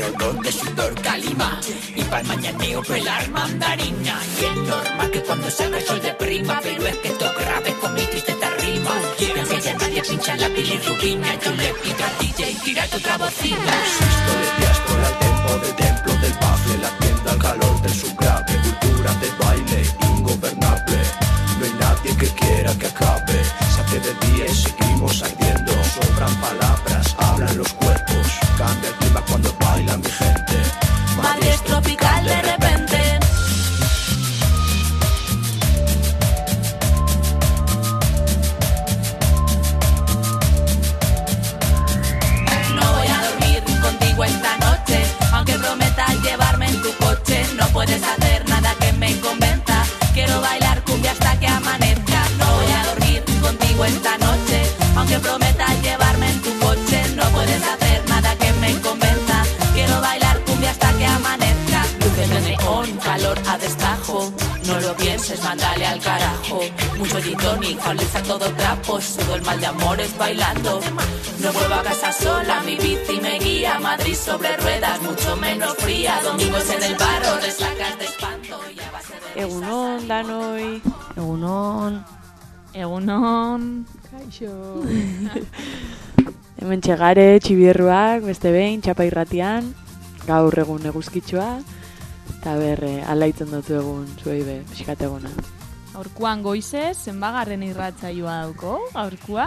pero donde sudor calima y pa'l mañaneo pelar mandarina. Y es normal que cuando salga el sol deprima, pero es que esto grave con mi tristeza rima. Y aunque ya nadie pincha la bilirrubina, yo le pido al DJ tírate otra bocina. Insisto de diáspora al tempo del templo del bafle, la tienda al calor del subgrave, cultura de baile ingobernable. No hay nadie que quiera que acabe. Se hace de día y seguimos ardiendo. Sobran palabras, hablan los cuerpos. Cambia el clima cuando baila mi gente. Madrid es tropical de repente. No voy a dormir contigo esta noche, aunque prometas llevarme en tu coche. No puedes hacer nada que me convenza. Quiero bailar cumbia hasta que amanezca. No voy a dormir contigo esta noche, aunque prometas llevarme en tu coche. No puedes hacer nada que me convenza. Quiero bailar cumbia hasta que amanezca. Luces de neón, calor a destajo. No lo pienses, mándale al carajo. Mucho gin tonic, a todo trapos. Todo el mal de amores bailando. No vuelvo a casa sola, mi bici me guía. Madrid sobre ruedas, mucho menos fría. Domingos en el barro, resacas de espanto. Y a base de... Egunon, danoi. Egunon. Egunon. Kaixo. Hemen txegare, txibierruak, beste behin, txapa irratian. Gaur egun eguzkitsua. Eta berre, alaitzen dutu egun zuei be, pixkat eguna. Gaurkoan goizez, zenbagarren irratsaioa dauko, gaurkoa?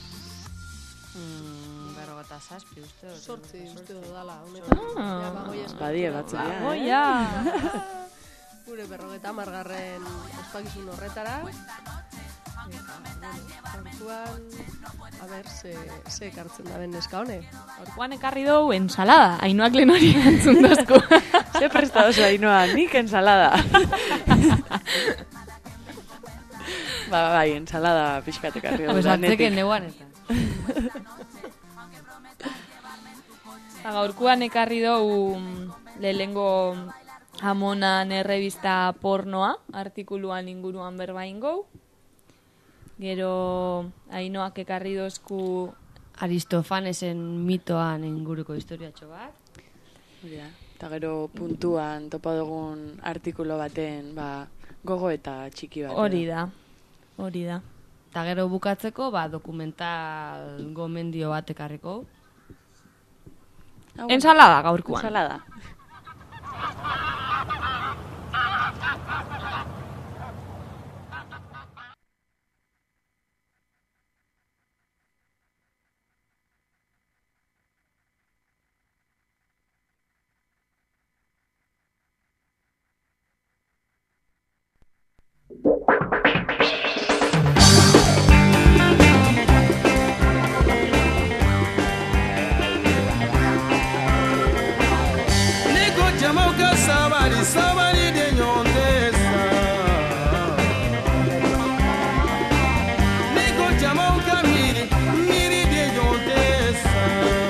Berrogeta zazpi, uste. Sortzi, uste dudala. Badie batzuk ja, Goia! Gure 50. ospakizun horretara. Gaurkoan, a ber, ze ekartzen da ben neska hone. Gaurkoan ekarri dugu ensalada, Ainoak lehen hori entzun dozko. Ze prestadoz Ainoa, nik ensalada. Bai, ensalada pixkat ekarri dugu. Atzeken neuan eta. Gaurkoan ekarri dugu lehengo Amonan errebista pornoa, artikuluan inguruan berbain gau. Gero Ainoak ekarri dozku Aristofanesen mitoan inguruko historiatxo bat. Ja, eta gero puntuan topa dugun artikulo baten gogo eta txiki bat. Hori da. Eta gero bukatzeko dokumental gomendio bat ekarriko. Ensalada gaurkoan. Ensalada. Sabari de nyondesa Niko jamauka miri de nyondesa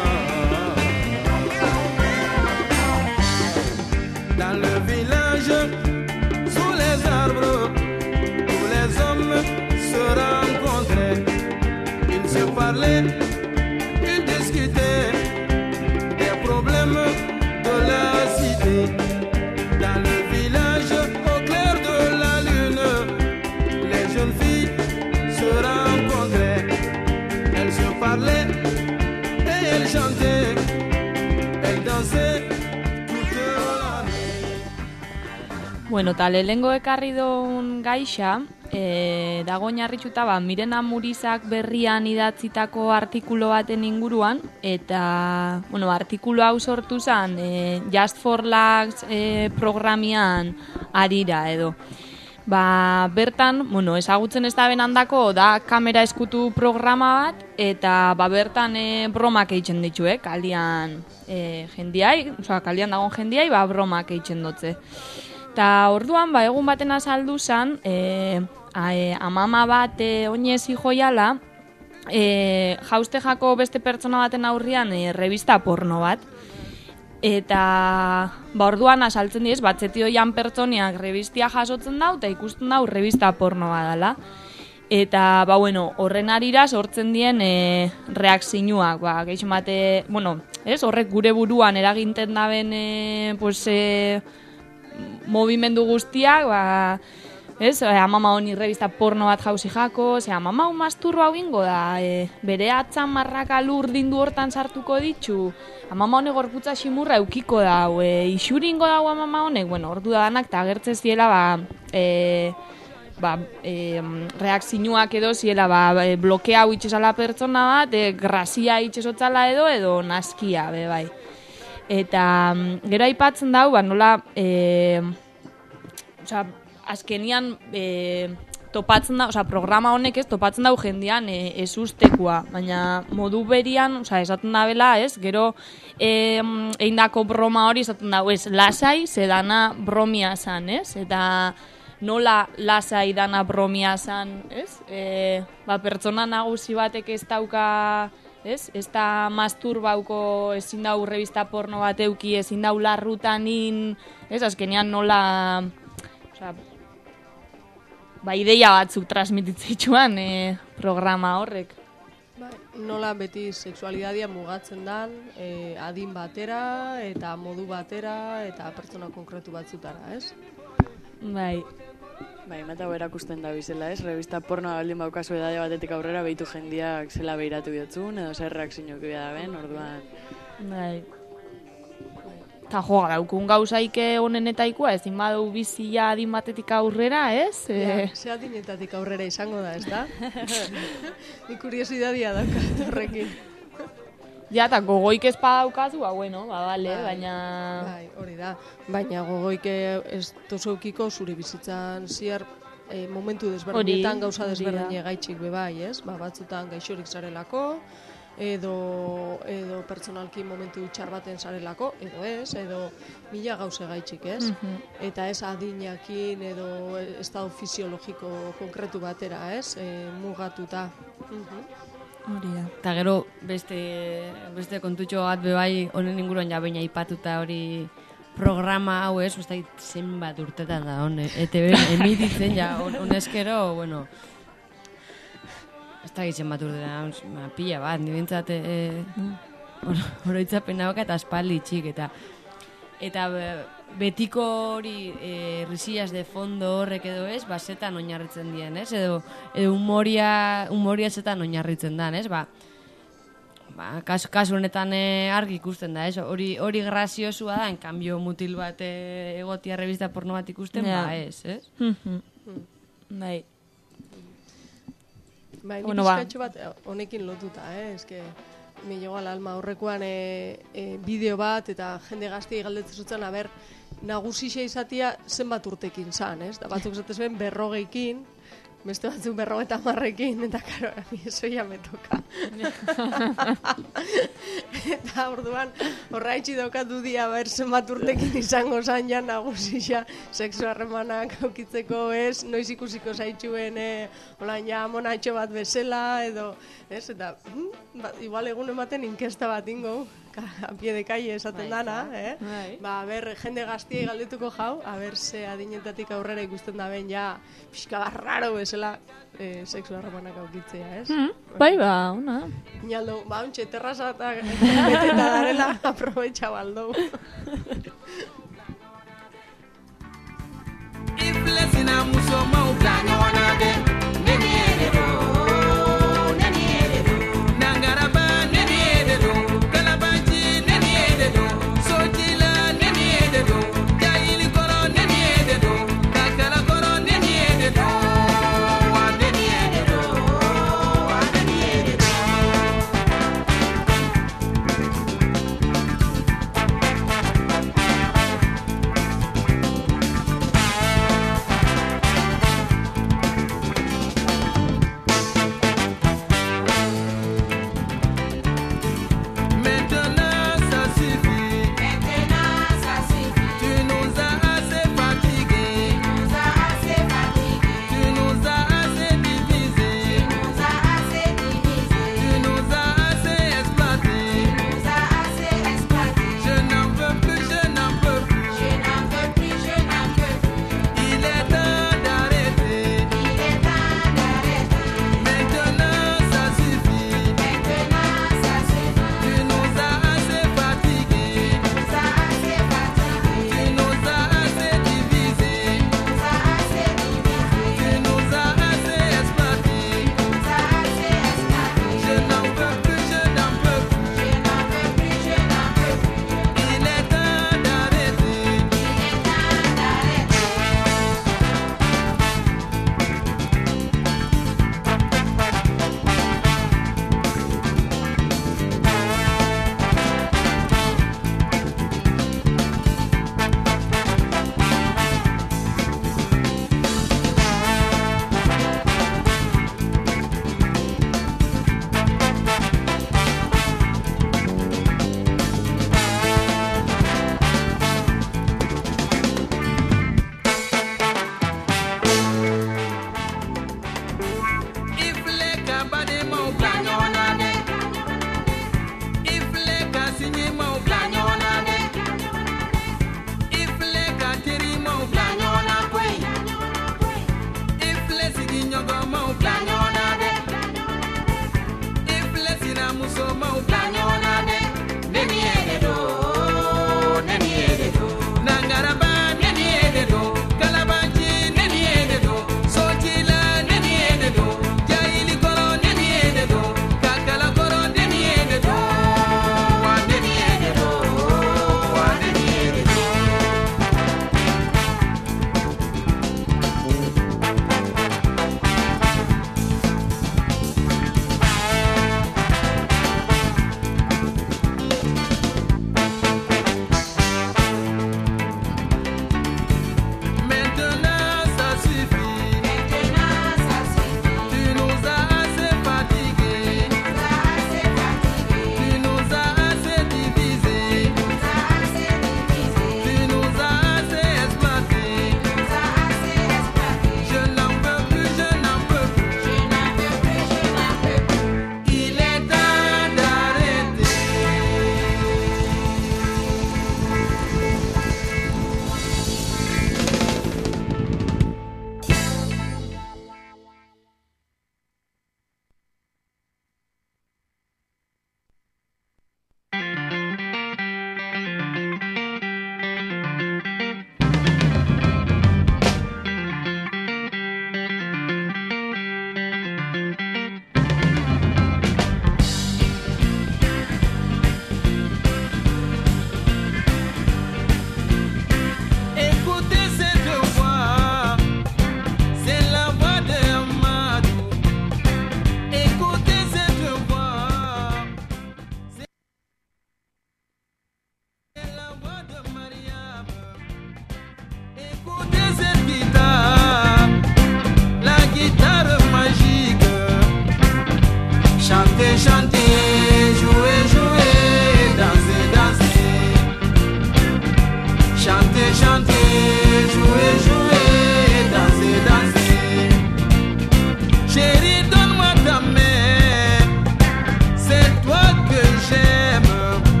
Dans le village, sous les arbres, tous les hommes se rencontraient. Ils se parlaient, ils discutaient des problèmes de la cité. Dans le village, au clair de la lune, les jeunes filles se rencontraient. Elles se parlaient et elles chantaient, elles dansaient toute l'année. Bueno, eta lehengo ekarri duen gaixa, dago oinarrituta Mirena Murizak berrian idatzitako artikulu baten inguruan, eta artikulu hau sortu zen Just for Lags programian arira edo. Bertan, ezagutzen ez da benandako da kamera eskutu programa bat, eta bertan bromak eitzen ditu, kalian jendiai, kalian dagoen jendiai, bromak eitzen dutze. Eta orduan, egun baten azaldu zen, amama bat oinez hijoiala, jaustejako beste pertsona baten aurrian revista porno bat. Eta orduan azaltzen diez, batzetioian pertsoniak revistia jasotzen dau, eta ikusten dau revista porno bat dela. Eta, horren arira sortzen dien reakzioak, gehixo bate, ez? Horrek gure buruan eraginten daben movimendu guztiak, ba, ez? Amama honi revista porno bat jauzi jako, amama hon masturba hau ingo da, bere atzan marraka lur dindu hortan sartuko ditxu, amama honek gorputza ximurra eukiko da, isuri ingo dago amama honek, bueno, ordu da danak, eta agertze ziela, reakzioak edo ziela, blokea hau itxesala pertsona bat, grazia itxesotzala edo naskia, bai. Eta gero aipatzen dau, nola, azkenian topatzen da, programa honek topatzen dau jendean ezustekoa, baina modu berian, esaten da bela, gero eindako broma hori esaten dau, lasai, zedana bromia zan, eta nola lasai dana bromia zan, pertsona nagusi batek ez dauka, ez da masturbauko, ezin dau revista porno bat euki, ezin dau larrutanin, azkenean nola, ideia batzuk transmititzitzuan programa horrek. Nola beti sexualidadia mugatzen dan, adin batera, eta modu batera, eta pertsona konkretu batzutara, ez? Bai, emata erakusten da bizela, ez? Revista pornoa baldin baukazu edade batetik aurrera behitu jendiak zela behiratu bihotzun, edo zer reakzioak bida da ben, orduan. Bai. Eta joa, daukun gauzaike honenetaikoa, ezin badu bizia adin batetik aurrera, ez? Ze adinetatik aurrera izango da, ez da? Ni kuriosidadia daukat horrekin. Ja, eta gogoik ez padaukazu, bale, baina... Bai, hori da. Baina gogoik ez tozeukiko zure bizitzan ziar momentu desberdinetan gauza desberdine gaitxik bebai, ez? Batzutan gaixorik zarelako, edo pertsonalki momentu txar baten zarelako, edo ez, edo mila gauze gaitxik, ez? Eta ez adinakin edo estado fisiologiko konkretu batera, ez? Mugatuta. Hori da. Eta gero beste kontutxo bat bebai honen inguruan jabeina ipatuta hori programa hau ez, uste zenbat urtetan da hon, ETV emititzen ja, honezkero, bueno, ez da gitzen bat urtetan, pila bat, nibintzat oroitzapen hauka eta aspaldi txik, eta betiko hori risillas de fondo horrek edo ez, zetan oinarritzen dien, ez? Edo humoria zetan oinarritzen dan, ez? Kasu honetan argi ikusten da, ez? Hori graziosua da, en cambio mutil bat egotia revista porno bat ikusten, ez? Bai. Bai, ni bizkatxo bat honekin lotuta, ez? Me llegó al alma horrekoan bideo bat eta jende gazti galdetzen zutzen, nagusixe izatia zenbat urtekin zan, ez? Da batzuk zatez ben 40ekin, beste batzuk 50ekin, eta karo, eso ya me toca. Eta orduan, horraitxi daukat dudia, zenbat urtekin izango zan ja nagusixa sexu harremanak aukitzeko, ez? Noiz ikusiko zaitxuen, holan ja monatxo bat bezala, edo, ez? Eta, igual egun ematen inkesta bat ingo, a pie de calle esaten dana, jende gaztiei galdetuko jau, ze adinetatik aurrera ikusten da ben ja pixka barraro bezala sexu harremanak aukitzea, ez? Bai, ona. Inaldo, ontxe, terraza eta beteta darela, aprobetxa baldo. Iflesina muso mauta nyoanade, neni edero.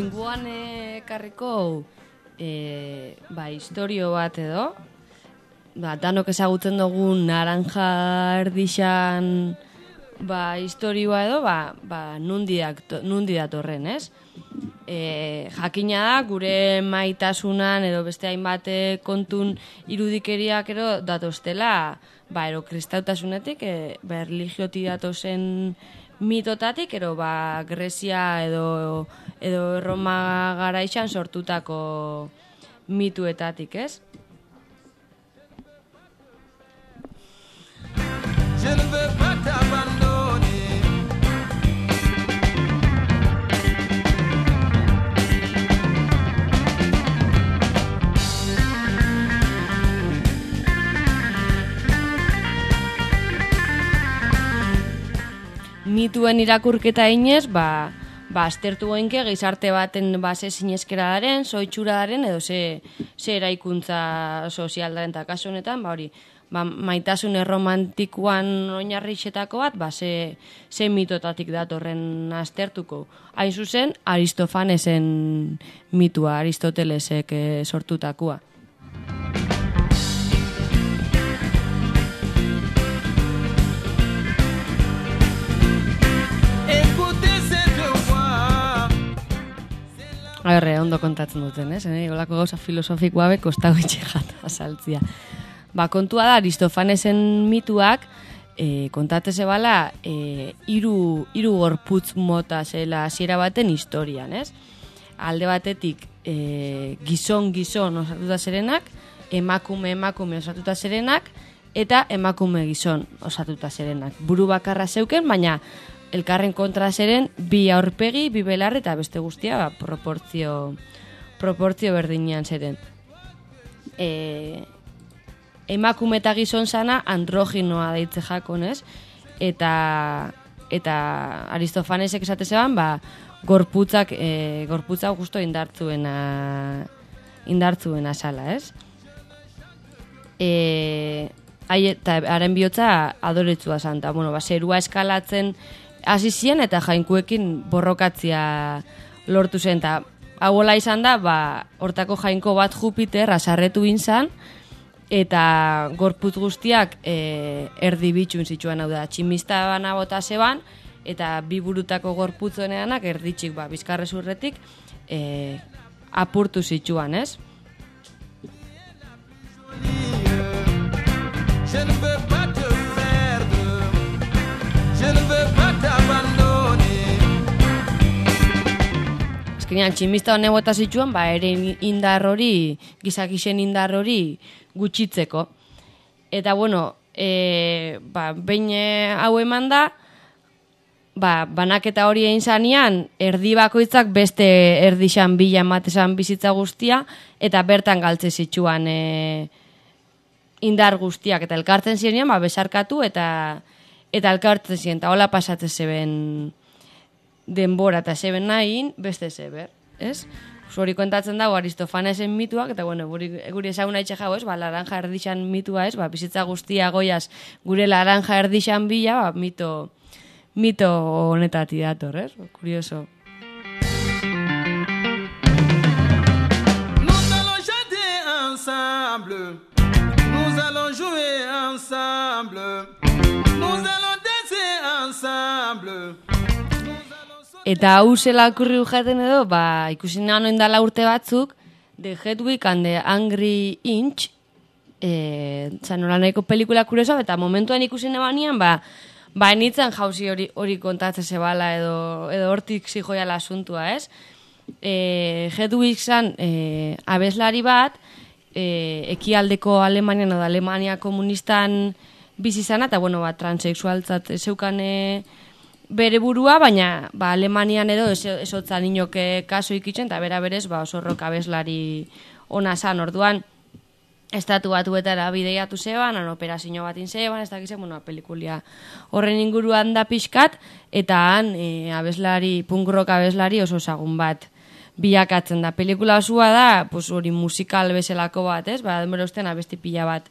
oinguan ekarriko historio bat edo, danok ezagutzen dugun naranja erdixan historioa edo, nundi datorren, ez? Jakina da, gure maitasunan edo beste hainbat kontun irudikeriak ero datoztela, ero kristautasunetik, religiotik datozen mitotatik, ero Grezia edo Roma garaixan sortutako mituetatik, ez? Je ne veux pas t'abandonner. Mituen irakurketa inez, aztertu goinke gizarte baten ze zinezkera daren, zoitxura daren, edo ze eraikuntza sozial daren, eta kasu honetan, maitasun erromantikoan oinarrixetako bat, ze mitotatik datorren aztertuko. Hain zuzen, Aristofanesen mitua, Aristotelesek sortutakoa. Ondo kontatzen duten, ez? Olako gauza filosofikoa kostago itxegat azaltzia. Kontua da, Aristofanesen mituak kontatzen zebala hiru gorputz mota zela hasiera baten historian, ez? Alde batetik gizon osatuta zerenak, emakume osatuta zerenak, eta emakume gizon osatuta zerenak. Buru bakarra zeuken, baina elkarren kontra zeren bi aurpegi, bi belar eta beste guztia proportzio berdinean zeren. Emakume eta gizon zana androginoa deitze jakonez, eta Aristofanesek esate zeban, gorputza justo indartzuena sala, ez? Eta haren bihotza adoretsua zan, zerua eskalatzen hasi zien eta jainkuekin borrokatzia lortu zen, eta hauola izan da, hortako jainko bat Jupiter azarretu inzan, eta gorputz guztiak erdi bitxun zituen, hau da, tximista bana bota zeban, eta bi burutako gorputzoneanak erditxik, bizkarrezurretik, apurtu zituen, ez? Je ne veux pas te perdre, je ne veux pas t'abandonner. Azkenean, tximista honen bota zituen, ere indar hori, gizakixen indar hori gutxitzeko. Eta, behin hau eman da, banaketa hori egin zanean, erdi bakoitzak beste erdixan bila ematezan bizitza guztia, eta bertan galtze zituen indar guztiak, eta elkartzen zirenean, besarkatu, eta elkartzen ziren, eta hola pasatzen zeben denbora, eta zeben nahin, beste zeber, ez? Hori kontatzen dago Aristofanesen mituak, eta guri ezaguna itxe jau, ez? Laranja erdixan mitua, ez? Bizitza guztia goiaz gure laranja erdixan bila, mito honetati dator, ez? Kurioso. Nous allons chanter ensemble, nous allons jouer ensemble, nous allons danser ensemble. Eta hau zela okurri jaten edo, ikusi nahan oindala urte batzuk, The Hedwig and the Angry Inch, nola nahiko pelikula kurioso, eta momentuan ikusi nebanian, enitzen jauzi hori kontatzen zebala edo hortik zijoiala asuntua, ez? Hedwig zan abeslari bat, ekialdeko Alemanian edo Alemania komunistan bizi zana, eta transexualtzat zeukan bere burua, baina Alemanian edo esotzan inoke kaso ikitzen, eta berez oso rock abeslari ona zan, orduan estatu batuetara bideiatu zeban, operazio bat inzeban, ez dakizen, pelikulia horren inguruan da pixkat, eta han punk rock abeslari oso ezagun bat bilakatzen da. Pelikula osua da, hori musikal bezalako bat, ez? Denbora ustean abesti pila bat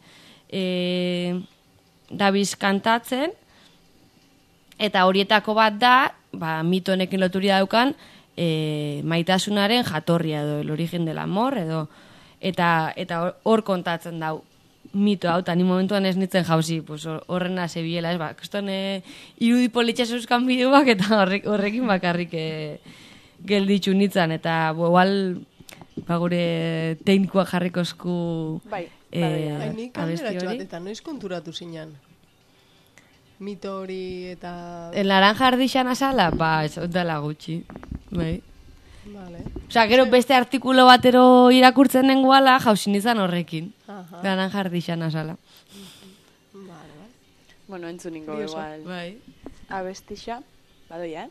dabiz kantatzen, eta horietako bat da, mito honekin loturi daukan, maitasunaren jatorria edo el origen del amor edo eta hor kontatzen dau mito hau, eta ni momentuan ez nintzen jauzi, pues, horrena zebiela, ez, kuston irudi politxas euskan bideoak, eta horrekin bakarrik gelditxu nintzen, eta igual gure teknikoak jarriko esku nik alderatxo bat, eta noiz konturatu zinan? Mito hori eta... El naranja ardixan azala? Ez dela gutxi, bai. Vale. Osa, gero beste artikulo batero irakurtzen nengoala, jausin izan horrekin. Naranja ardixan azala. Vale. Bueno, entzuningo igual. Bai. Abestixa, badoia,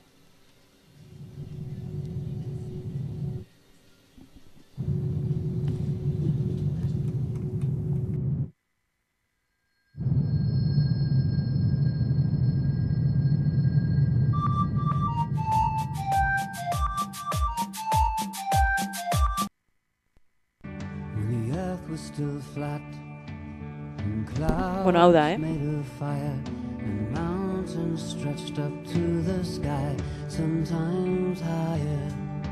Was still flat and clouds Bueno, hau da, made of fire and mountains stretched up to the sky, sometimes higher.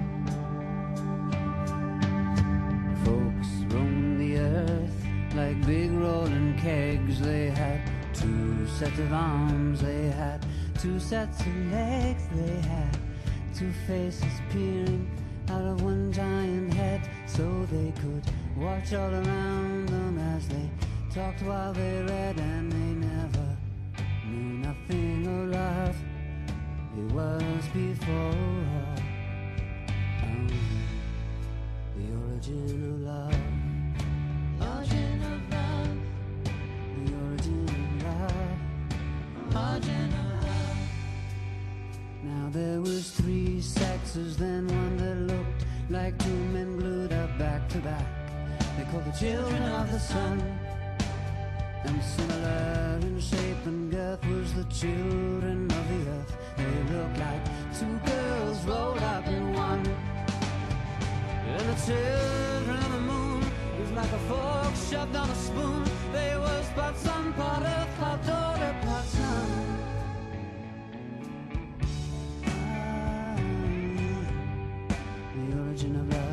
Folks roamed the earth like big rolling kegs. They had two sets of arms, they had two sets of legs, they had two faces peering out of one giant head, so they could watch all around them as they talked while they read, and they never knew nothing of love. It was before the origin of love. The origin of love. The origin of love. The origin of love. Now there was three sexes, then one that looked like two men glued up back to back. They called the children of the sun, and similar in shape and girth was the children of the earth. They looked like two girls rolled up in one. And the children of the moon was like a fork shoved on a spoon. They was part sun, part earth, part daughter, part son. The origin of love.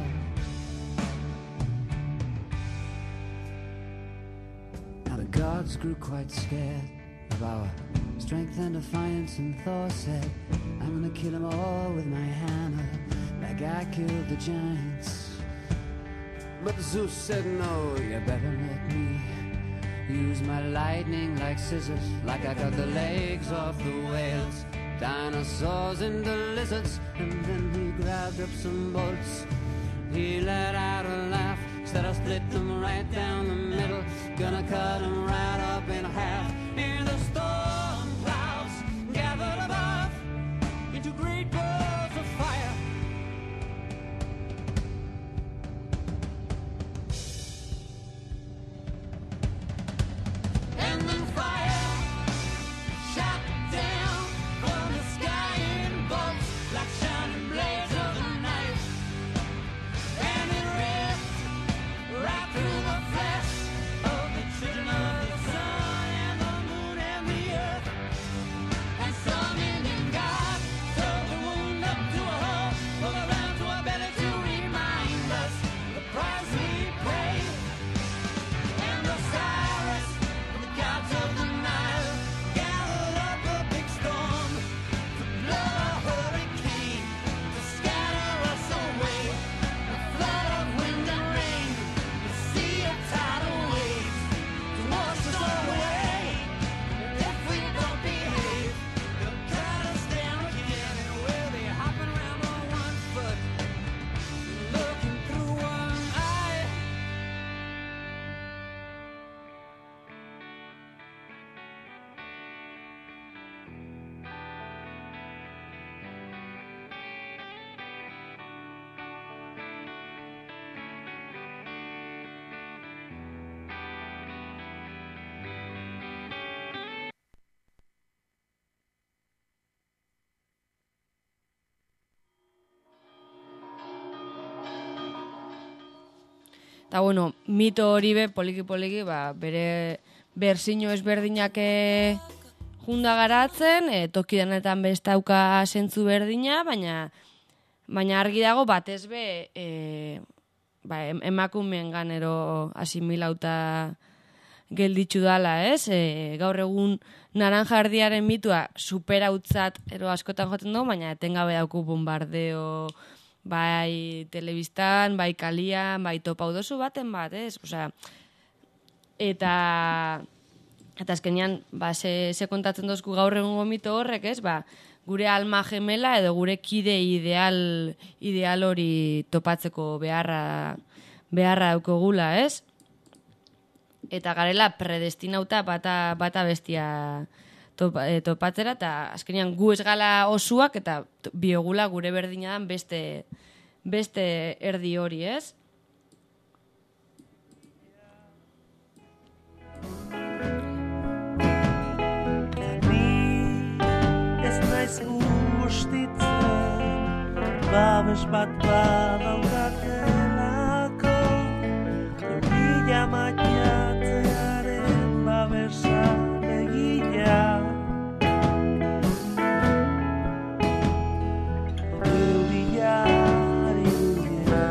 Gods grew quite scared of our strength and defiance, and Thor said, I'm gonna kill them all with my hammer, like I killed the giants. But Zeus said, no, you better let me use my lightning like scissors, like I cut the legs off the whales, dinosaurs and the lizards. And then he grabbed up some bolts, he let out a laugh, said I'll split them right down the middle, gonna cut them right up in half. And the storm clouds gathered above into great balls of fire. And then fire shot down from the sky in bolts like shining blades of the night. And it ripped right through the flesh of the children of the sun and the moon and the earth. And some Indian god threw the wound up to a hole, pulled around to a belly to remind us the price we paid. And Osiris, the gods of the Nile, gathered up a big storm to blow a hurricane, to scatter us away. A flood of wind and rain, the sea of tidal waves, to wash us all away. If we don't behave, they'll cut us down again, and we'll be hopping around on one foot, looking through one eye. Eta bueno, mito hori be, poliki-poliki, bere berzino ezberdinak junda garatzen, toki denetan bestauka zentzu berdina, baina Baina argi dago batez be emakumeen ganero asimilauta gelditzu dala, ez? Gaur egun naranja erdiaren mitua superautzat ero askotan joten du, baina etengabe dauku bombardeo bai telebistan, bai kalian, bai topau dozu baten bat, ez? Osea, eta azkenean, ze kontatzen dozku gaur egungo mito horrek, ez? Gure alma gemela edo gure kide ideal hori topatzeko beharra daukogula, ez? Eta garela predestinauta bata bestia topatzera, eta azkenean gu ez gala osuak, eta biogula gure berdina dan beste erdi hori, ez? Ez naiz gustitzen, babes bat badaukatelako, euria maiatzearen babesa egia. Euriari duia,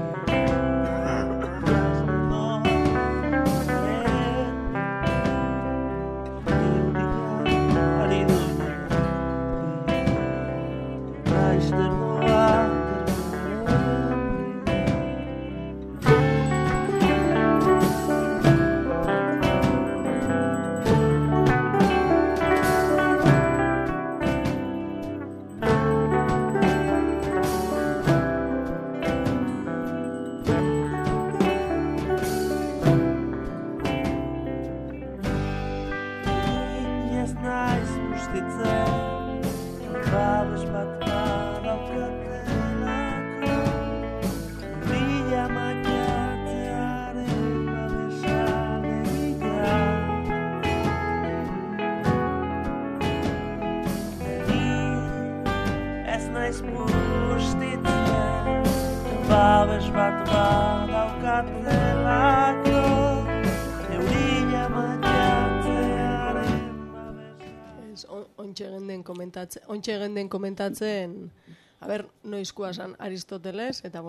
euriari duia. Ez naiz gustitzen, babes bat badaukatelako, bila maiatzearen babesa egia. Ni ez naiz gustitzen, babes bat badaukatelako, euria maiatzearen Ontxe genden komentatzen, noizkoa san Aristoteles, eta,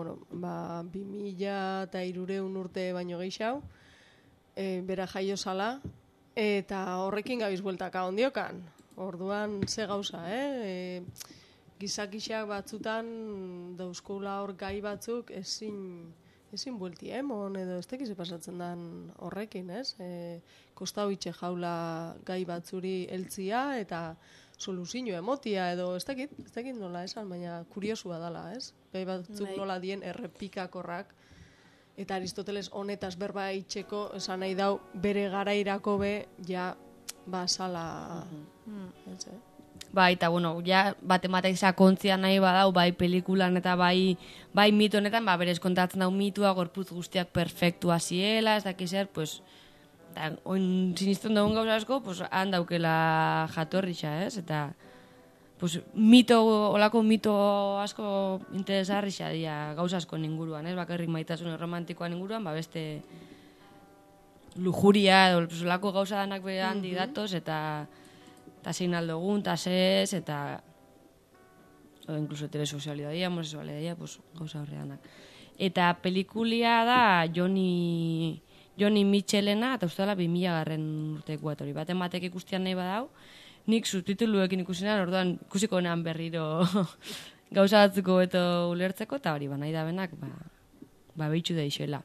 2300 urte baino gehiago, bera jaio zala, eta horrekin gabiz bueltaka ondiokan. Orduan, ze gauza, gizakixak batzutan dauzkola hor gai batzuk ezin buelti emon, edo ez tekize pasatzen dan horrekin, ez? Kostau itxe jaula gai batzuri heltzia eta soluzio emotia, edo ez dakit nola esan, baina kuriosua dala, ez? Gai batzuk nola dien errepikakorrak, eta Aristoteles honetaz berba itxeko esan nahi dau bere garairako be, ja, sala... Bai, eta ja batematek sakontzia nahi badau, bai pelikulan eta bai mito honetan, berez kontatzen dau mitua, gorputz guztiak perfektua ziela, ez dakizer, pues, oin sinisten dugun gauza asko, pues, han daukela jatorrixa, ez? Eta, pues, olako mito asko interesarrixa dira gauza asko inguruan, ez? Bakarrik maitasun romantikoan inguruan, beste lujuria, olako gauza danak behan didatoz, eta zein aldogun, eta zez, eta incluso heterosexualidadia, homosexualidadia, pues, gauza horreanak. Eta pelikulia da Johnny Mitchellena, eta uste dela 2000 urteko hori. Baten batek ikustian nahi badau, nik subtituluekin ikusinan, orduan ikusiko nean berriro gauza batzuko beto ulertzeko, eta hori, nahi da benak, behitxu da isoela.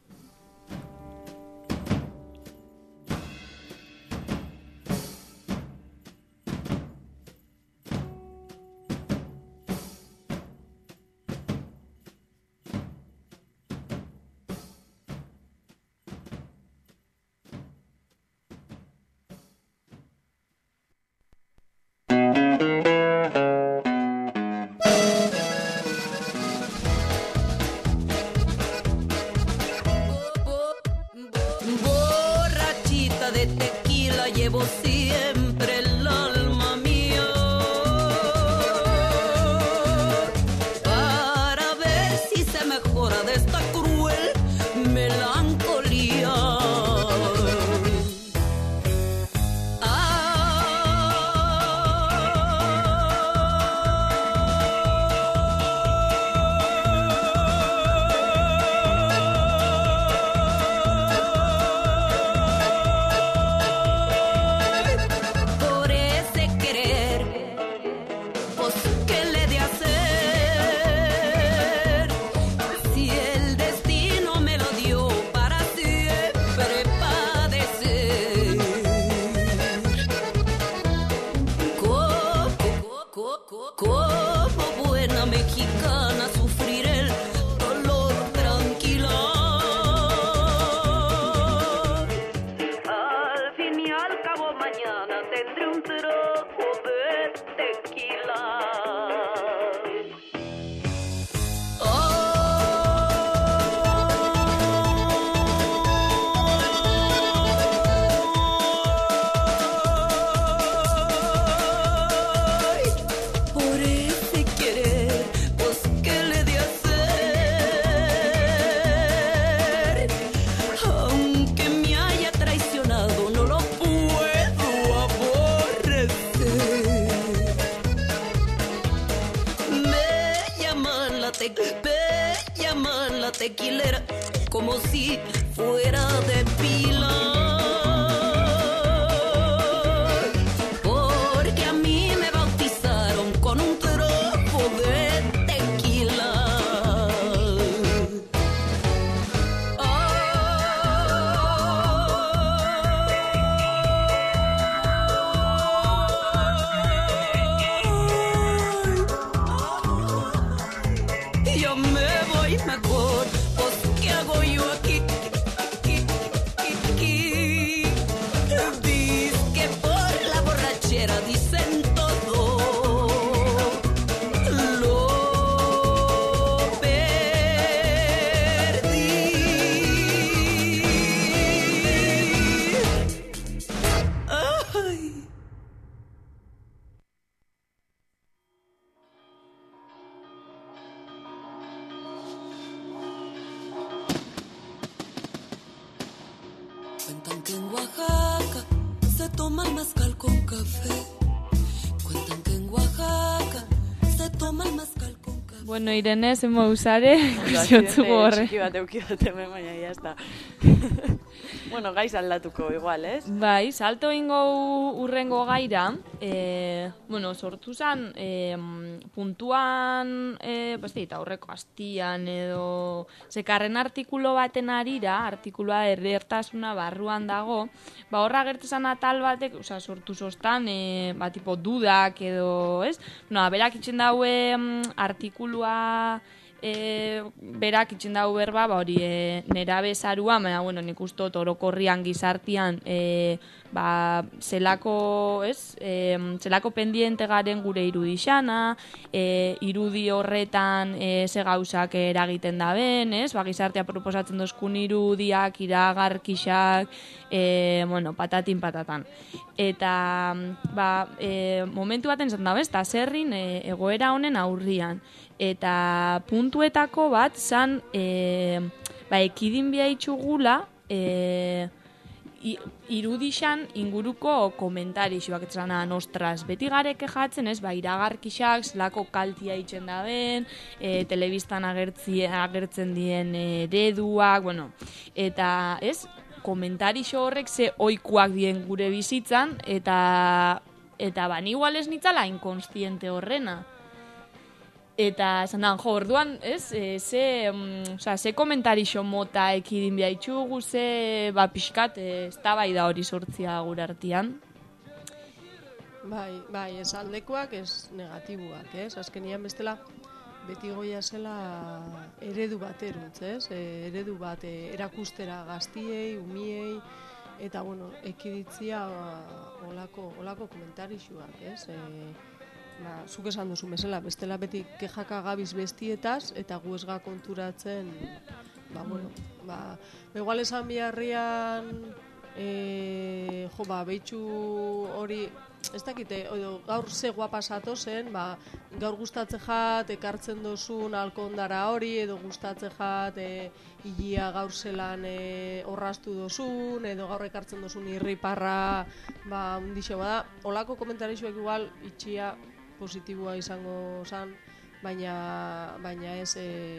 Siempre el alma mía para ver si se mejora de esta cruel melancolía. tequilera como si fuera de pila. Porque a mí me bautizaron con un tropo de tequila. Yo me voy mejor, pues ¿qué hago yo aquí? Dice que por la borrachera dicen todo. Lo perdí. Ay. Cuentan que en Oaxaca se toma el mezcal con café. Cuentan que en Oaxaca se toma el mezcal con café. Bueno, Irene, zemo usare, Ondo, ikusiotzu akzidente horre. txiki bat eukidote hemen, baina ya está. Bueno, gaiz aldatuko igual, ez? Bai, salto ingo urrengo gaira, bueno, sortu zen, puntuan, eta aurreko astian edo, zekarren artikulo baten arira, artikuloa edertasuna barruan dago, horra gertezan atal batek, sortu zostan, tipo dudak edo, ez? Berak itxen daue artikulua, berak itxen dago berba, hori nerabe zarua, baina, bueno, nik ustot orokorrian gizartian, zelako, ez? Zelako pendiente garen gure irudixana, irudi horretan ze gauzak eragiten daben, ez? Gizartea proposatzen dozkun irudiak, iragarkixak, bueno, patatin patatan. Eta, momentu baten zaten dabe, eta zerrin egoera honen aurrian. Eta puntuetako bat zan ekidin bia itxugula irudixan inguruko komentarixoak etzana nostraz. Beti gareke jatzen, ez, iragarkixak, zelako kaltia itxen da ben, telebistan agertzen dien ereduak, bueno, eta, ez, komentarixo horrek ze oikuak dien gure bizitzan, eta igual ez nitzala inkonstiente horrena. Eta, esan da, orduan, ez, ze komentarixo mota ekidin behar itxugu, ze, pixkat, ez da bai da hori sortzia gure artian. Bai, ez aldekoak, ez negatibuak, ez? Azkenian bestela, beti goia zela eredu bat eruntz, ez? Eredu bat erakustera gaztiei, umiei, eta, bueno, ekiditzia olako komentarixuak, ez? Zuk esan duzu bezala, bestela beti kejaka gabiz bestietaz, eta gu esga konturatzen, igual esan biharrian, behitxu hori, ez dakite, gaur ze guapa zatozen, gaur gustatze jat, ekartzen dozun alkondara hori, edo gustatze jat, hilia gaur zelan orrastu dozun, edo gaur ekartzen dozun irriparra, undixo bada, olako komentarixuak igual itxia positiboa izango zan, baina ez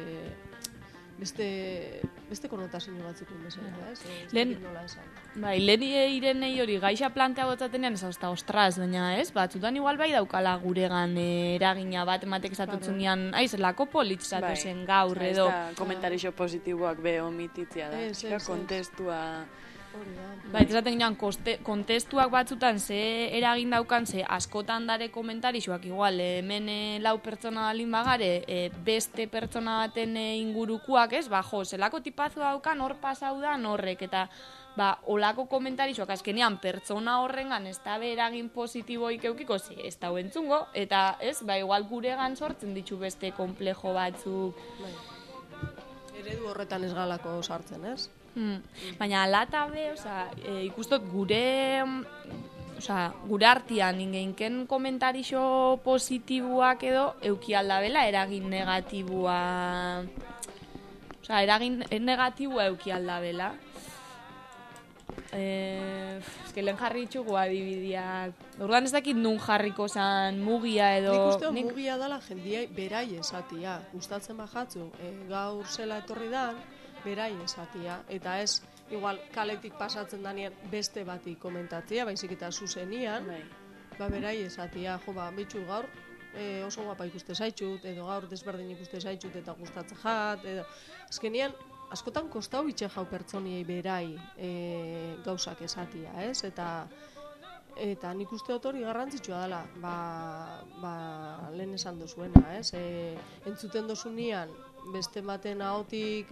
beste konotazio batzuk bezala, ez? Lehen Irenei hori gaixa plantea gotzatenean ez hasta ostras, baina ez, batzutan igual bai daukala guregan eragina bat ematek esatutzen nian, zelako politz zatozen gaur edo. Komentarixo positiboak be omititzia da, kontestua. Bai, esaten ginen, kontestuak batzutan ze eragin daukan, ze askotan dare komentarixoak igual, hemen lau pertsona dalin bagare, beste pertsona baten ingurukuak, ez, zelako tipazu daukan, hor pasau da, horrek, eta olako komentarixoak azkenean pertsona horrengan ez da eragin positiboik eukiko, ez da entzungo, eta ez, igual guregan sortzen ditu beste komplejo batzuk. Eredu horretan ez galako sartzen, ez? Baina alata be, ikustot gure artian ingeinken komentarixo positiboak edo euki aldabela eragin negatibua, eragin negatibua euki aldabela. eske lehen jarri itxugu adibideak. Orduan ez dakit nun jarriko zan mugia edo... Nik uste mugia dela jendiai berai esatia. Gustatzen bajatzu, gaur zela etorri dan, berai esatia. Eta ez, igual, kaletik pasatzen danean beste bati komentatzea, baizik eta zuzenian, berai esatia. Jo, bitxu gaur, oso guapa ikuste zaitxut, edo gaur desberdin ikuste zaitxut eta gustatzen jat, edo... Azkenean, askotan kostau itxe jau pertsoniei berai gauzak esatia, ez? Eta nik uste hori garrantzitsua dela, lehen esan dozuena, ez? Entzuten dozunean, beste baten ahotik,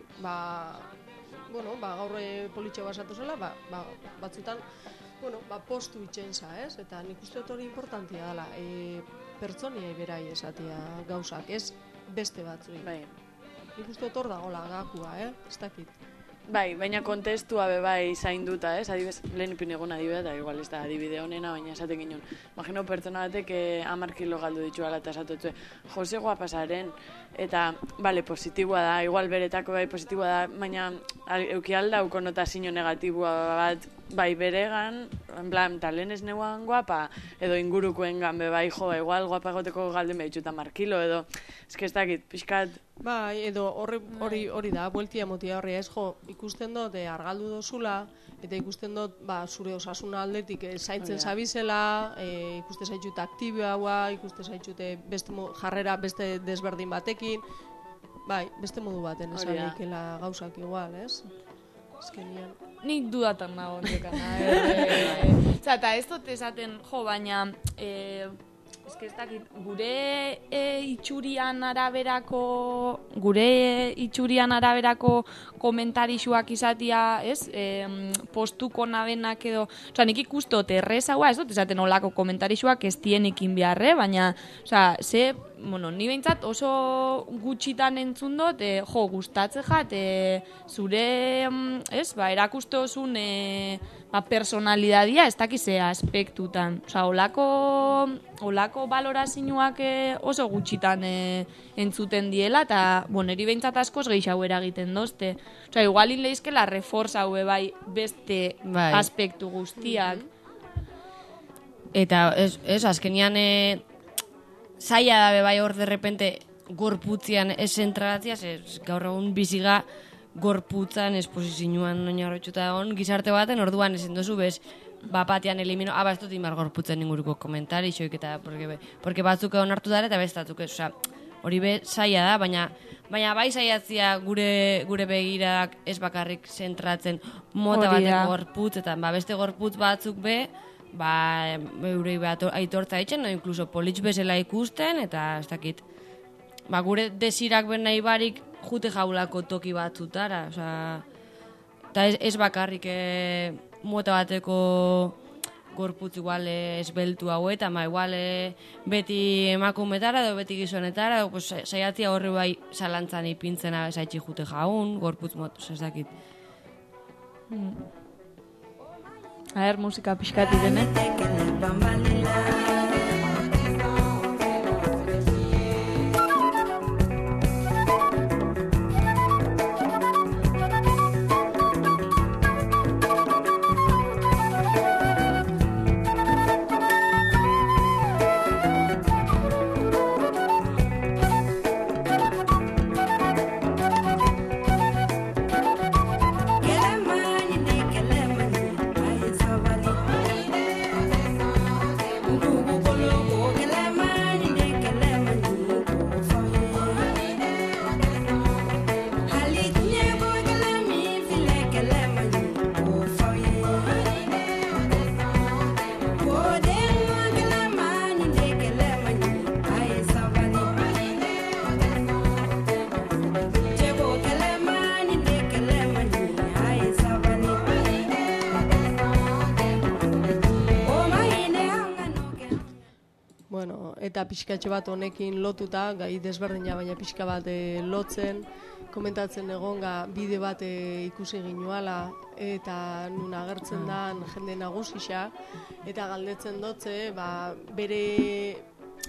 gaur politxea basatu zela, batzutan, postu itxenza, ez? Eta nik uste hori importantia dela, pertsoniei berai esatia gauzak, ez beste batzuei. Nik uste hor dagoela gakua, ez dakit. Bai, baina kontestua bai zainduta, ez? Adibidez, lehen ipin egun adibidea, eta igual ez da adibide honena, baina esaten ginen. Imagino pertsona batek 10 kilo galdu dituala eta esatutue, Jose guapa zaren, eta, bale, positiboa da, igual beretako bai positiboa da, baina eukialdau konotazio negatiboa bat, bai beregan, en plan, talen ez neuan guapa, edo ingurukoengan bai, igual guapa egoteko galden behitxuta 10 kilo, edo, ez dakit, pixkat... Bai, edo hori da, bueltia motia horria ez, ikusten dut argaldu dozula, eta ikusten dut zure osasuna aldetik zaintzen zabizela, ikuste zaitxute aktiboa, ikuste zaitxute jarrera beste desberdin batekin, bai, beste modu baten esan daikela gauzak igual, ez? Azkenian. Nik dudatan nago ondekana. Eta ez dut esaten, baina... Ez dakit, gure itxurian araberako komentarixuak izatia, ez? Postuko nabenak edo... Osa, nik ikustot errezagoa, ez dut esaten olako komentarixuak ez tienekin beharre, baina, ni behintzat oso gutxitan entzun dut, gustatze jat, zure, ez, erakuste osun personalidadia ez dakize aspektutan. Osa, olako balorazioak oso gutxitan entzuten diela, eta, niri behintzat askoz gehiago eragiten dozte. Osa, igualin lehizkela reforza haue bai beste aspektu guztiak. Eta, ez, azkenian... Zaila da bai hor derrepente gorputzian ez zentralatziaz, gaur egun biziga gorputzan esposizioan oinarrotxuta egon gizarte baten, orduan ezin dozu bez bapatean elimino, ez dut imar gorputzen inguruko komentari, xoik eta porque batzuk egon hartu dara eta bestatuk ez, hori be zaila da, baina bai zailatzia gure begiradak ez bakarrik zentratzen mota bateko gorputzetan, beste gorputz batzuk be, eurei aitortza itxen, inkluso politx bezala ikusten, eta ez dakit, gure desirak ben nahi barik jute jaulako toki batzutara, eta ez bakarrik mota bateko gorputz igual esbeltu hauetan, igual beti emakumetara edo beti gizonetara, saiatzia horri bai zalantzan ipintzena zaitxi jute jaun, gorputz motuz, ez dakit. A ver, musika pixkati dene. Eta pixkatxe bat honekin lotuta, gai desberdina baina pixka bat lotzen, komentatzen egonga bide bat ikusi ginuala, eta nun agertzen da jende nagusisa, eta galdetzen dotze, bere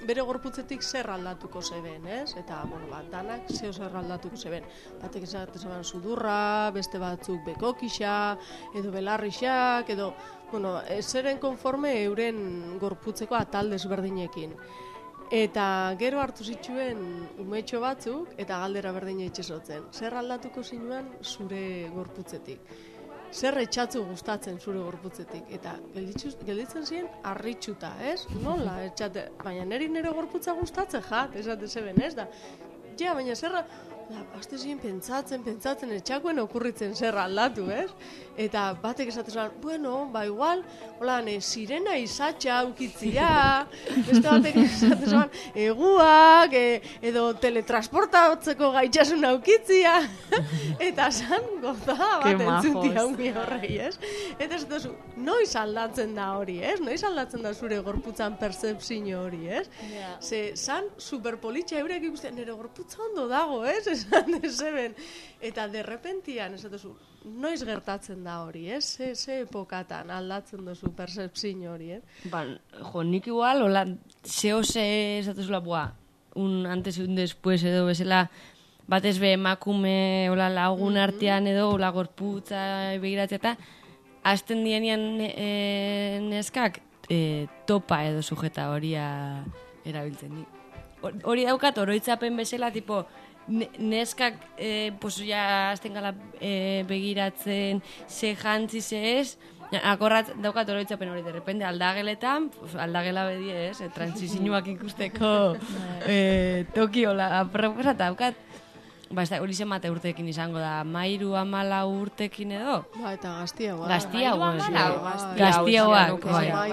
bere gorputzetik zer aldatuko zeben, ez? Eta, bueno, danak zer aldatuko zeben. Batek esaten zeben sudurra, beste batzuk bekokisa, edo belarrixak, edo, bueno, zeren konforme euren gorputzeko atal desberdinekin. Eta gero hartu zituen umetxo batzuk, eta galdera berdina itxesotzen. Zer aldatuko zinuan zure gorputzetik? Zer etxatzu gustatzen zure gorputzetik? Eta gelditzen ziren harritsuta, ez? Nola, etxate, baina nire gorputza gustatzen, esate zeben, ez da? Ja, baina zerra, azte ziren pentsatzen, etxakoen okurritzen zer aldatu, ez? Eta batek esaten zuen, bueno, ba igual, holan, sirena izatxa aukitzia, beste batek esaten zuen, eguak, edo teletransportatzeko gaitxasun aukitzia, eta zan goza bat entzutia ungi horrei, ez? Eta ez duzu, noiz aldatzen da hori, ez? Noiz aldatzen da zure gorputzan percepzio hori, ez? Ze, zan superpolitxa eurek ikusten, nire gorputza ondo dago, ez? Esan dezeben. Eta derrepentian, ez duzu, noiz gertatzen da hori, ez? Ze epokatan aldatzen duzu percepzio hori, ez? Nik igual, hola, ze esatezula, un antes y un después edo bezala, batez be emakume hola lagun artean edo hola gorputza begiratzea eta hasten dienean neskak topa edo sujeta horia erabiltzen di. Hori daukat oroitzapen bezala, tipo, neskak pues ya hasten gala begiratzen ze jantzi ze ez, akorrat daukat oroitzapen hori, derrepende aldageletan, pues, aldagela bedi ez, transizioak ikusteko toki hola aproposata daukat. Hori zenbate urtekin izango da, 13-14 urtekin edo? Ba, eta gaztiagoa. Gaztiagoak.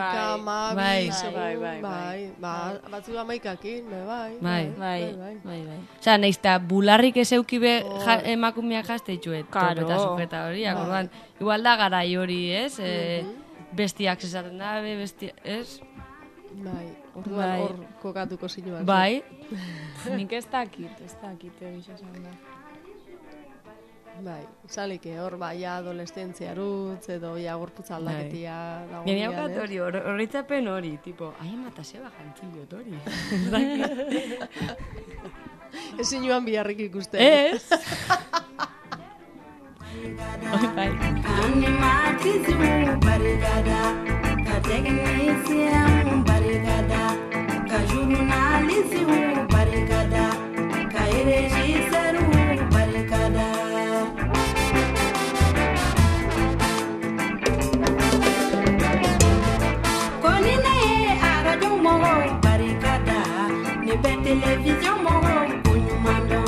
Bai. Batzuk 11-ekin, bai. Osa, nahiz eta bularrik ez eukibe emakumeak jazte itxuet, topeta sujeta horiak, orduan. Igual da garai hori, ez? Bestiak zezaten da, ez? Bai, orduan hor kokatuko zinuak. Bai. Nik ez dakit egisa zen da. Bai, salike hor bai adolescentzia rutz edo ja gorputza aldaketia dago. Geni haukat hori, horritzapen hori, tipo, mata zeba jantzilot hori. Ezin joan biharrik ikusten. Ez. Animatizimu barikada, kateknisiamu barikada, kajurnalizimu barikada, kaerejiseru barikada. Konine arajo moho barikada, ni be television moho kunyumando.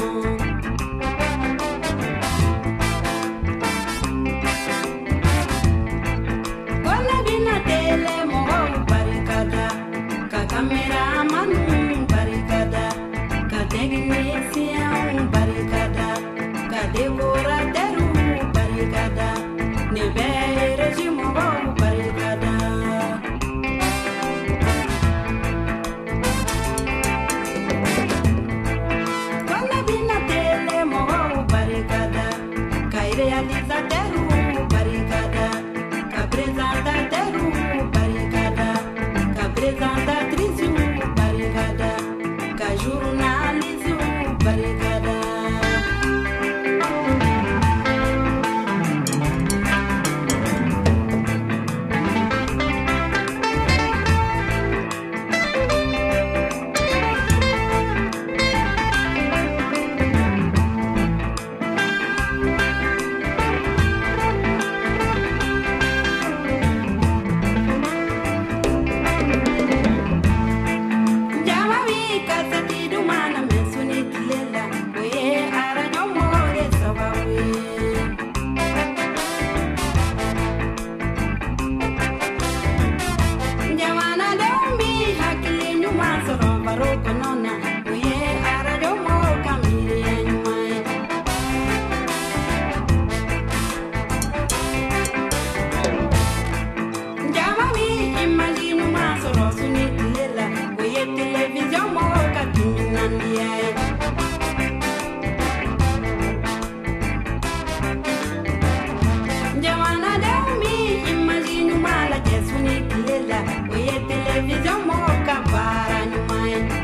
Kamera manu barikada, ka technician barikada, ka decorateru barikada, ne be regime barikada. Quando vina tele mo barikada, ka realizateru barikada, ka presentateru barikada, ka presentatriz barikada, ka jornalismo barikada. Televisão moca para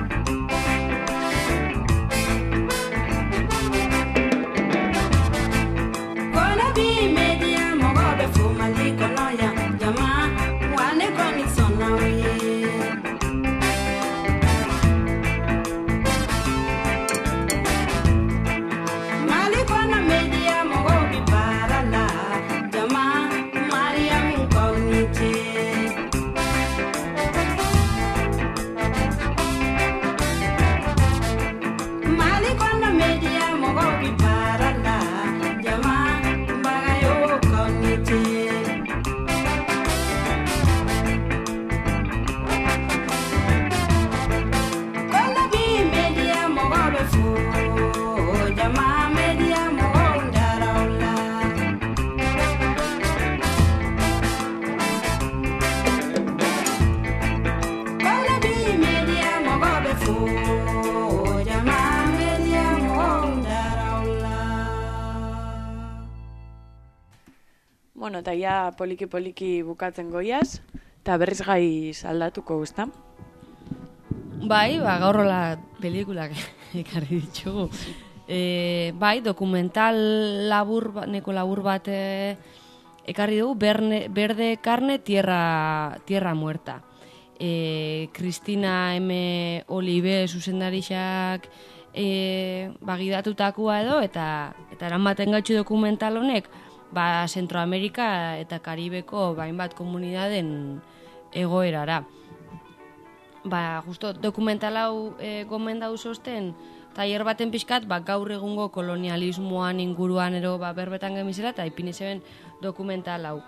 Bueno, eta ja poliki bukatzen goiaz, eta berriz gaiz aldatuko, ezta? Bai, gaur hola pelikulak ekarri ditugu. Bai, dokumental neko labur bat ekarri dugu, Verde Carne, Tierra Muerta. Cristina M. Olive zuzendarixak gidatutakoa edo, eta eramaten gaitxu dokumental honek, Zentroamerika eta Karibeko hainbat komunidaden egoerara. Justo dokumental hau gomendau zosten, tailer baten pixkat, gaur egungo kolonialismoan inguruan ero berbetan gemizela, eta ipini zeben dokumental hau.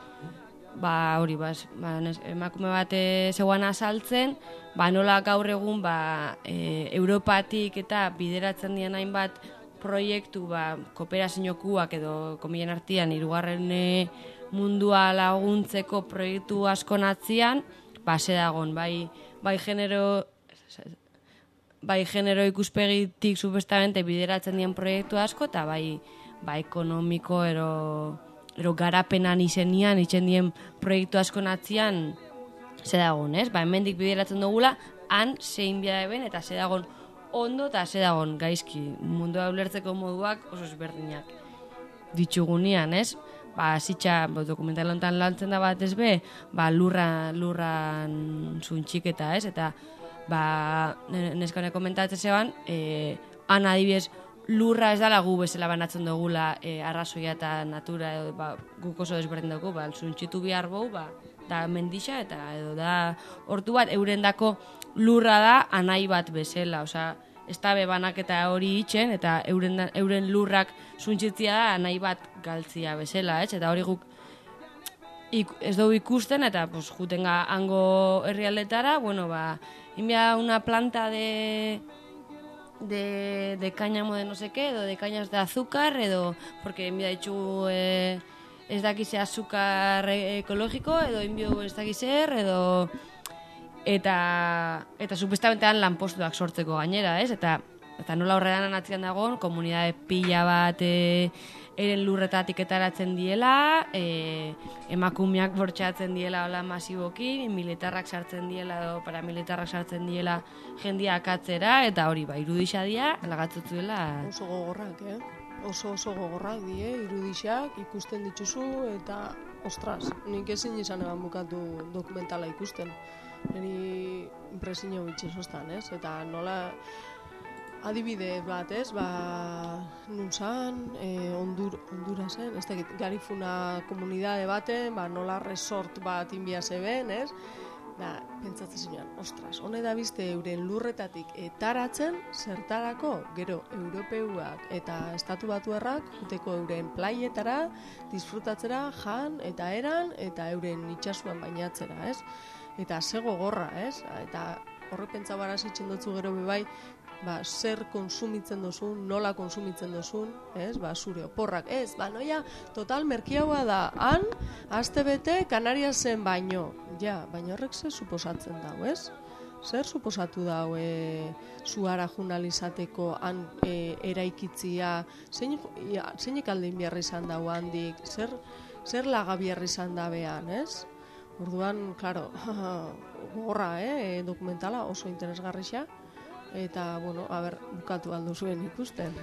Emakume bat zeuan azaltzen, nola gaur egun Europatik eta bideratzen dian hainbat proiektu kooperaziokuak edo komilen artean hirugarren mundua laguntzeko proiektu asko natzian, ze dagon, bai genero ikuspegitik subestamente bideratzen dien proiektu asko, eta bai ekonomiko ero garapenan izenian, itzen dien proiektu asko natzian, ze dagon, ez? Hemendik bideratzen dugula, han zein bia eben, eta ze dagon ondo eta ze dagon gaizki. Mundua ulertzeko moduak oso ezberdinak ditugunian, ez? Zitxa, dokumental honetan lantzen da bat ez be, lurran zuntxiketa, ez? Eta, neskane komentatzen zeban, han adibidez, lurra ez dala gu bezala banatzen dugula arrazoia eta natura, guk oso desberdin dugu, zuntxitu behar bau, da mendixa, eta edo da hortu bat, eurendako lurra da anai bat bezala, osea, ez da bebanaketa hori itxen, eta euren lurrak zuntxitzia da anai bat galtzia bezala, eta hori guk ez dugu ikusten, eta jutenga hango herrialdetara, inbia una planta de cáñamo de no sé qué, edo de cañas de azúcar, edo, porque enbia ditxu ez dakize azúcar ekologiko, edo enbio ez dakizer, edo eta supostamentean lanpostuak sortzeko gainera, ez? Eta nola horrean atzian dagoen, komunidade pila bat eren lurretatik etaratzen diela, emakumeak bortxatzen diela hola masiboki, militarrak sartzen diela edo paramilitarrak sartzen diela jendia akatzera, eta hori irudixa dia, lagatzutzuela. Oso gogorrak, oso gogorrak die, irudixak ikusten dituzu, eta ostras, nik ezin izan eban bukatu dokumentala ikusten. Niri impresio bitxez ostan, ez? Eta nola adibide bat, ez? Nun zan, Hondurasen, ez dakit, Garifuna komunidade baten, nola resort bat inbia zeben, ez? Pentsatzen zinean, ostras, hone da bizte euren lurretatik etaratzen zertarako, gero europeuak eta estatu batuerrak juteko euren playetara, disfrutatzera, jan eta eran, eta euren itxasuan bainatzera, ez? Eta ze gogorra, ez? Eta horre pentsa barazitzen dutzu gero bebai, zer konsumitzen duzun, nola konsumitzen duzun, ez? Zure oporrak, ez? Noia, total merkiaua da, han, aste bete, Kanariasen baino. Ja, baina horrek zer suposatzen dau, ez? Zer suposatu dau zuara jurnalizateko han eraikitzia, zeinek aldein biharri izan dau handik, zer laga biharri izan da behan, ez? Orduan, klaro, gogorra, dokumentala oso interesgarrixa, eta, bukatu aldo zuen ikusten.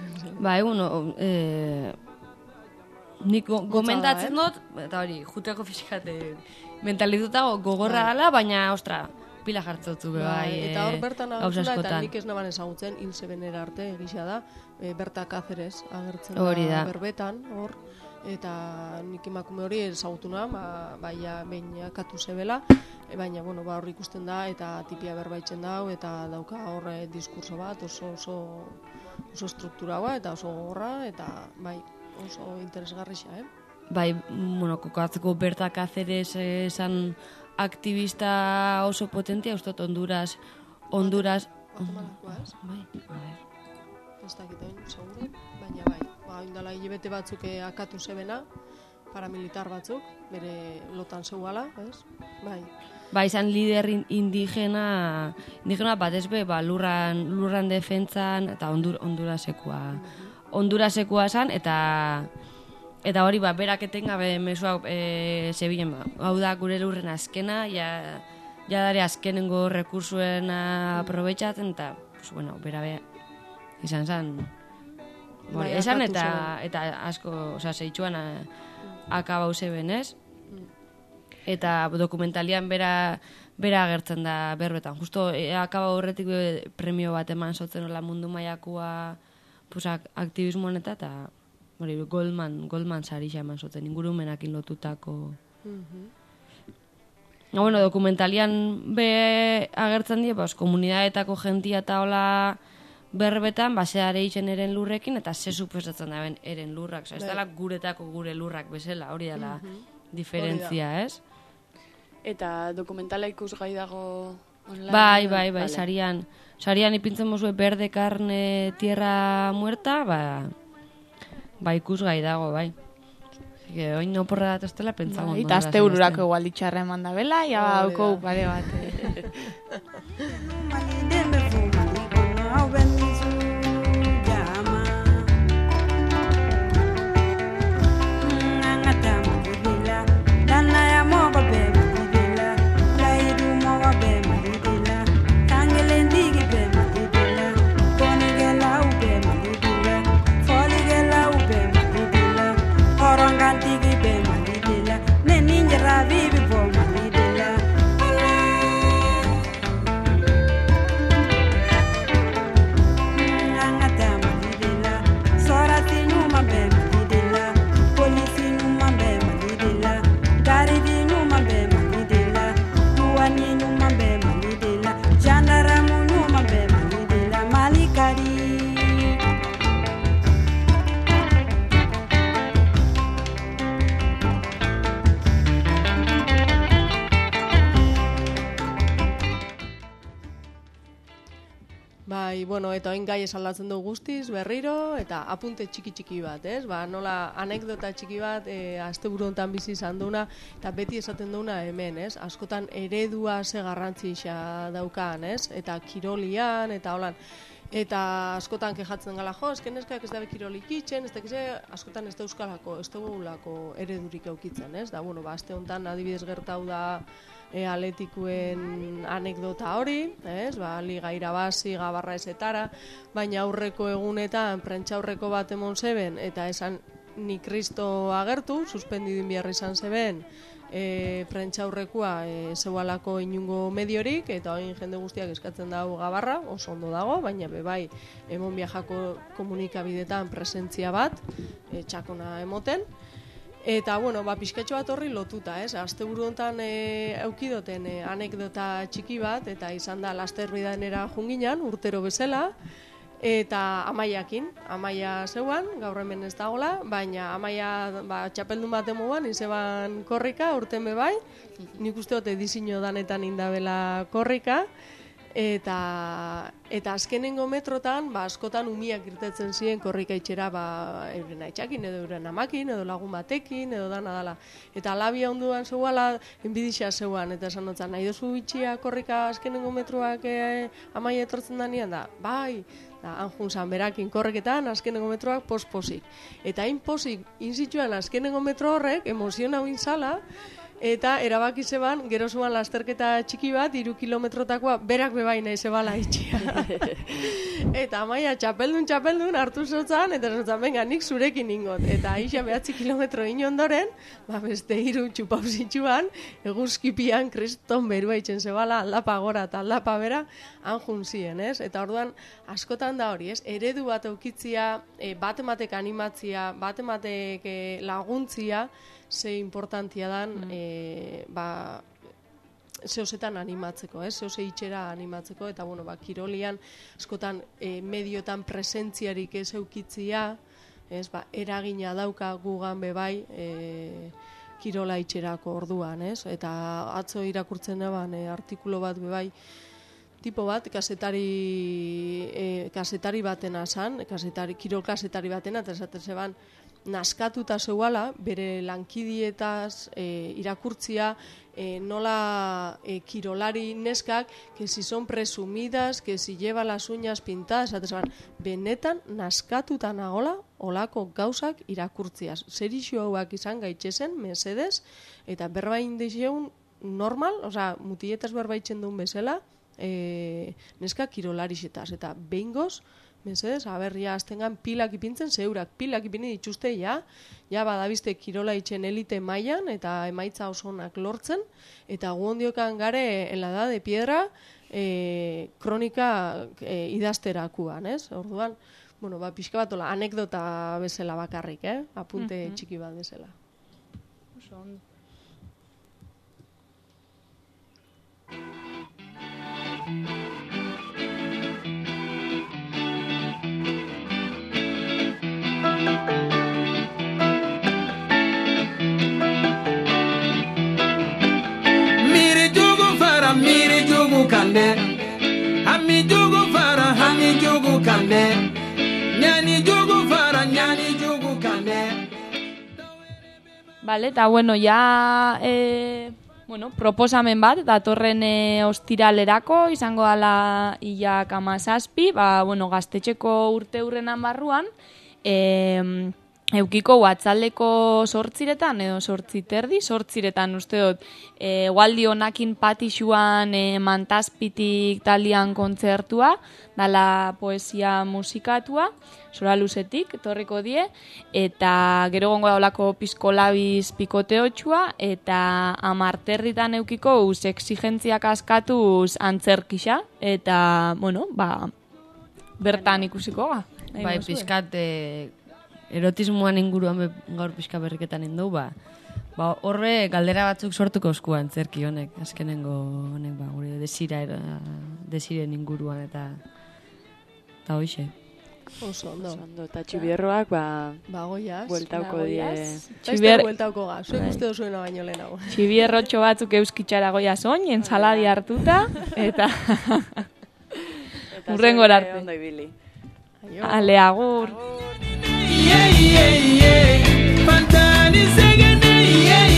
Nik gomendatzen dut, eta hori, juteko fiskate mentalituta gogorra dela, baina, ostra, pila jartzotzu eta hor bertan agertzen da, eta nik ez naban ezagutzen, hil zebenera arte egisa da, Berta Cáceres agertzen da berbetan, hor, eta nik emakume hori ezagutu nahan, behin akatu zebela, baina, hor ikusten da, eta tipia berbaitzen dau, eta dauka hor diskurso bat, oso strukturua, eta oso gogorra, eta oso interesgarrixa, kokatzeko Berta Cáceres esan aktivista oso potentia, ustot Honduras... Guatemalakoa, ez? Ez dakit hain, segure, baina indala hilabete batzuk akatu zebena, paramilitar batzuk, bere lotan zeugala, ez? Izan lider indigena bat ez be, lurran defentzan, eta Hondurasekoa esan, eta Eta hori, berak etengabe mezuak zebilen, hau da gure lurren azkena, ja dare azkenengo rekursuen aprobetxatzen, eta, pues, bueno, bera izan zen, esan eta asko, zeitzuan akabau zeben, ez? Eta dokumentalian bera agertzen da berbetan. Justo akabau horretik premio bat eman sotzen hola mundu mailakoa aktivismoan eta Goldman sarisa eman sotzen ingurumenakin lotutako. Bueno, dokumentalian agertzen die, komunitateetako jentia eta hola berbetan, baseare izen eren lurrekin, eta ze suposatzen da eren lurrak. Ez dela guretako gure lurrak bezala, hori dela diferentzia, ez? Eta dokumentala ikusgai dago online? Bai, sarian ipintzen mozue Berde Carne Tierra Muerta, ikusgai dago, bai. Oin oporra dat estela pentsamo. Eta azte ururako igual ditxarra eman da bela, ja hauko pare bat. Bueno, eta oin gai esalatzen dugu guztiz, berriro, eta apunte txiki bat, ez? Nola anekdota txiki bat, asteburu hontan bizi izan duna, eta beti esaten duna hemen, ez? Askotan eredua ze garrantzia daukan, ez? Eta kirolian, eta holan. Eta askotan kejatzen gala, eskenezkak ez dabe kirolik itxen, ez dakize, askotan ez dauzkalako, ez dugulako eredurik eukitzen, ez? Da, bueno, aste hontan adibidez gertau da atletikuen anekdota hori, ez? Liga irabazi, gabarra ezetara, baina aurreko egunetan prentxaurreko bat emon zeben, eta esan ni Kristo agertu, suspendidin biharri izan zeben, prentxaurrekoa zeualako inungo mediorik, eta oin jende guztiak eskatzen dago gabarra, oso ondo dago, baina bai emon biajako komunikabidetan presentzia bat, txakona emoten. Eta, bueno, pixkatxo bat horri lotuta, ez? Asteburu hontan eukidoten anekdota txiki bat, eta izan da Lasterbidanera junginan, urtero bezala, eta Amaiakin, Amaia zeuan, gaur hemen ez dagola, baina Amaia txapeldun bat emoan, izeban korrika, urten bebai, nik uste dute disino danetan indabela korrika, eta azkenengo metrotan, askotan umiak irtetzen ziren korrika itxera, euren aitzakin, edo euren amakin, edo lagun batekin, edo dana dala. Eta labia onduan zeuala, enbidixa zeuan, eta esan notzan, nahi dozu itxia korrika azkenengo metroak Amaia etortzen danean, da, bai, han junzan berakin korreketan, azkenengo metroak posik. Eta hain posik, inzituan azkenengo metro horrek, emoziona huin zala, eta erabaki zeban, gero zuan lasterketa txiki bat, 3 kilometrotakoa, berak bebaina izebala itxia. Eta Amaia txapeldun hartu zotzan, eta zotzan, venga, nik zurekin ingot. Eta aixa 9 kilometro inondoren, beste 3 txupauzitxuan, eguzkipian kriston berua itxen zebala, aldapa gora eta aldapa bera, han junzien, ez? Eta orduan, askotan da hori, ez? Eredu bat eukitzia, batematek animatzia, batematek laguntzia, ze importantia dan, zehozetan animatzeko, zehose itxera animatzeko, eta, bueno, kirolian, askotan, mediotan presentziarik ez eukitzia, eragina dauka gugan bebai, kirola itxerako orduan, ez? Eta atzo irakurtzen eban, artikulo bat bebai, tipo bat, kasetari batena zan, kirol kasetari batena, eta esaten zeban, naskatuta zeuala, bere lankidietaz irakurtzia, nola kirolari neskak, que si son presumidas, que si lleva las uñas pintadas, benetan naskatuta nagola olako gauzak irakurtziaz. Zerixo hauak izan gaitxezen, mesedez, eta berbain dizieun normal, osea, mutiletaz berbaitzen duen bezala, neska kirolarixetaz, eta behingoz, mesedez, aberria aztengan pilak ipintzen, zeurak pilak ipini dituzte, ja badabizte kirola itxen elite mailan eta emaitza oso onak lortzen, eta guondiokan gare en la edad de piedra kronika idazterakuan, ez? Orduan, bueno, pixka bat anekdota bezala bakarrik, apunte txiki bat bezala. Oso ondo. Miri jugu kande, ami jugu fara, ami jugu kande, nyani jugu fara, nyani jugu kande. Vale, eta bueno, ja proposamen bat, datorren ostiralerako, izango dala hilak 17, gaztetxeko urte hurrenan barruan, eukiko WhatsAppeko 8 edo 8:30 uste dut, Waldi Onakin Patixuan Mantazpitik talian kontzertua, dala poesia musikatua, sora luzetik, etorriko die, eta gero gongo daulako pizkolabiz pikoteotxua, eta 10:30 eukiko exigentziak askatuz antzerkisa, eta, bertan ikusiko ga. Bai, pizkat erotismoan inguruan gaur pixka berriketan indu, horre galdera batzuk sortuko oskua antzerki honek, azkenengo honek, gure desiren inguruan, eta hoxe. Oso ondo. Eta txibierroak, goiaz. Bueltauko die. Txibier bueltauko ga, zuek uste dozuena baino lehenago. Txibierrotxo batzuk euskitxara goiaz oin, ensaladi hartuta, eta urrengor arte. Ondo ibili. Ale, agur. Pantani segene,